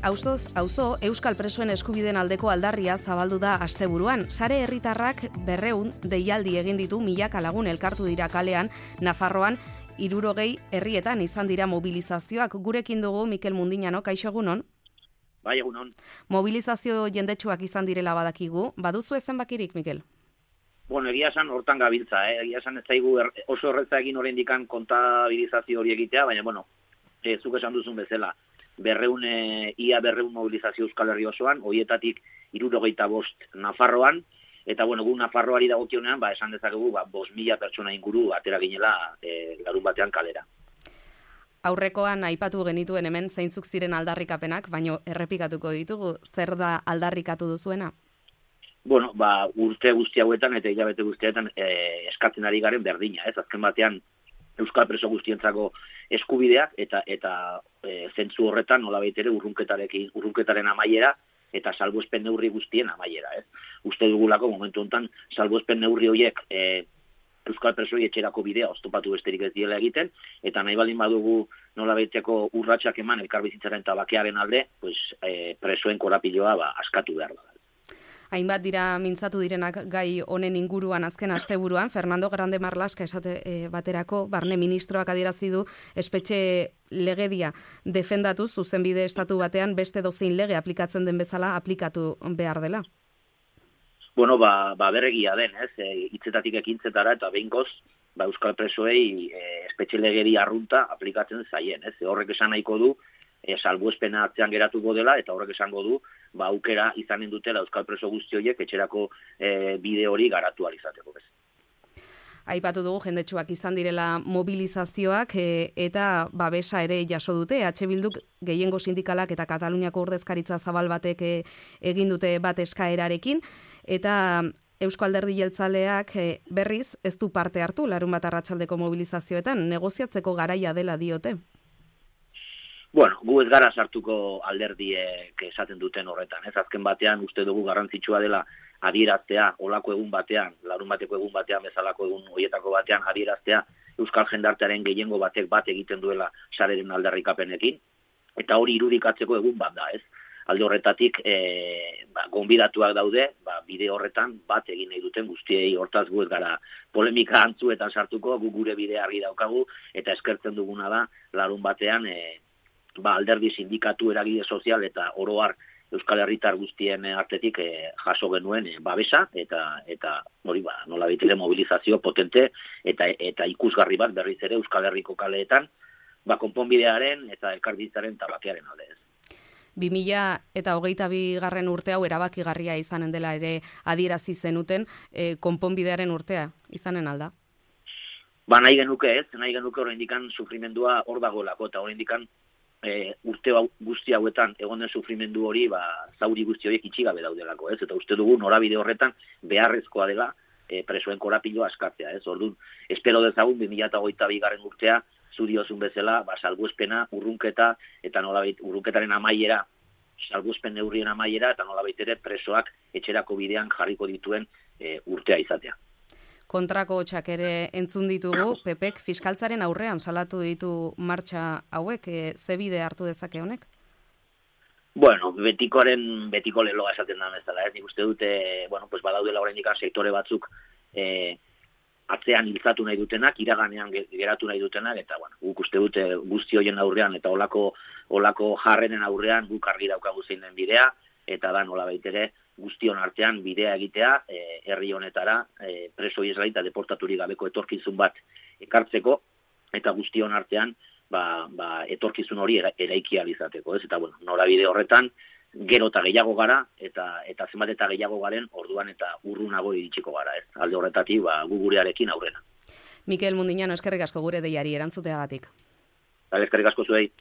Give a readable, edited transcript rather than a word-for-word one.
auzoz auzo euskal presoen eskubideen aldeko aldarria zabaldu da asteburuan. Sare herritarrak 200 deialdi egin ditu milaka lagun elkartu dira kalean, Nafarroan 60 herrietan izan dira mobilizazioak. Gurekin dugu Mikel Mundiñano, kaixo egunon? Bai, egunon. Mobilizazio jendetsuak izan direla badakigu. Baduzu zenbakirik, Mikel? Bueno, egia esan hortan gabiltza, egia esan ez zaigu oso erretza egin oraindikan kontabilizazio hori egitea, baina bueno, zuk esan duzun bezala, ia 200 mobilizazio Euskal Herri osoan, horietatik 65 Nafarroan, eta bueno, gu Nafarroari dagokionean, esan dezakegu 5.000 pertsona inguru atera ginela larun batean kalera. Aurrekoan aipatu genituen hemen zeintzuk ziren aldarrikapenak, baino errepikatuko ditugu, zer da aldarrikatu duzuena? Bueno, urte guzti hauetan eta hilabete guztietan eskatzen ari garen berdina, ez? Azken batean Euskal preso guztientzako eskubideak eta zentzu horretan nolabait ere urrunketaren amaiera eta salbuespen neurri guztien amaiera, ez? Uste dugulako momentu honetan salbuespen neurri horiek Euskal presoi etxerako bidea oztopatu besterik ez diela egiten, eta nahi baldin badugu nolabaiteko urratsak eman elkarbizitzaren eta bakearen alde, presoen korapiloa askatu behar da. Hainbat dira mintzatu direnak gai honen inguruan azken asteburuan, Fernando Grande Marlaska esate baterako, barne ministroak adierazi du espetxe legedia defendatu zuzenbide estatu batean beste dozein lege aplikatzen den bezala aplikatu behar dela. Bueno, berregia den, ez? Hitzetatik ekintzetara eta behingoz, Euskal presoei espetxe legedi arrunta aplikatzen zaien, ez? Horrek esan nahiko du salbuespena atzean geratuko dela, eta horrek esango du, aukera izanen dutela Euskal preso guzti horiek etxerako bide hori garatu alizateko. Aipatu dugu jendetsuak izan direla mobilizazioak eta babesa ere jaso dute. Bilduk gehiengo sindikalak eta Kataluniako ordezkaritza zabal batek egin dute bat eskaerarekin, eta Eusko Alderdi Jeltzaleak berriz ez du parte hartu larunbat arratsaldeko mobilizazioetan, negoziatzeko garaia dela diote. Bueno, gu ez gara sartuko alderdiek esaten duten horretan, ez? Azken batean uste dugu garrantzitsua dela adieraztea, olako egun batean, larun bateko egun batean, bezalako egun horietako batean adieraztea Euskal jendartearen gehiengo batek bat egiten duela sareren aldarrikapenekin, eta hori irudikatzeko egun bat da, ez? Alde horretatik, gonbidatuak daude, bide horretan bat egin nahi duten guztiei, hortaz gu ez gara polemika antzuetan sartuko, gu gure bidea argi daukagu, eta eskertzen duguna da, larun batean, alderdi sindikatu eragile sozial eta oroar Euskal Herritar guztien artetik jaso genuen babesa eta hori nolabait ere mobilizazio potente eta ikusgarri bat berriz ere Euskal Herriko kaleetan konponbidearen eta elkarbizitzaren eta bakearen alde ez. 2022 urte hau erabakigarria izanen dela ere adierazi zenuten, konponbidearen urtea izanen alda? Nahi genuke oraindikan sufrimendua hor dagoelako eta oraindikan urte guzti hauetan egon den sufrimendu hori zauri guzti horiek itxigabe daudelako, ez? Eta uste dugu norabide horretan beharrezkoa dela presoen korapiloa askatzea, ez? Orduan, espero dezagun 2022 urtea zuriozun bezala, salbuespena, urrunketa eta nolabait urrunketaren amaiera, salbuespen neurrien amaiera eta nolabait ere presoak etxerako bidean jarriko dituen urtea izatea. Kontrako hotxak ere entzun ditugu, PPek fiskaltzaren aurrean salatu ditu martxa hauek, ze bide hartu dezake honek? Bueno, betiko leloa esaten da bezala, ez? Nik uste dute, badaudela oraindik sektore batzuk atzean hiltzatu nahi dutenak, iraganean geratu nahi dutenak, eta guk uste dute guzti horien aurrean eta olako jarrenen aurrean guk argi daukagu zein den bidea, eta da nolabait ere guztion artean bidea egitea herri honetara preso israelita deportaturik gabeko etorkizun bat ekartzeko eta guztion artean etorkizun hori eraiki ahal izateko, ez? Eta norabide horretan gero eta gehiago gara eta zenbat eta gehiago garen orduan eta urrunago iritsiko gara, ez? Alde horretatik gu gurearekin aurrena. Mikel Mundiñano, eskerrik asko gure deiari erantzuteagatik. Eskerrik asko zuei.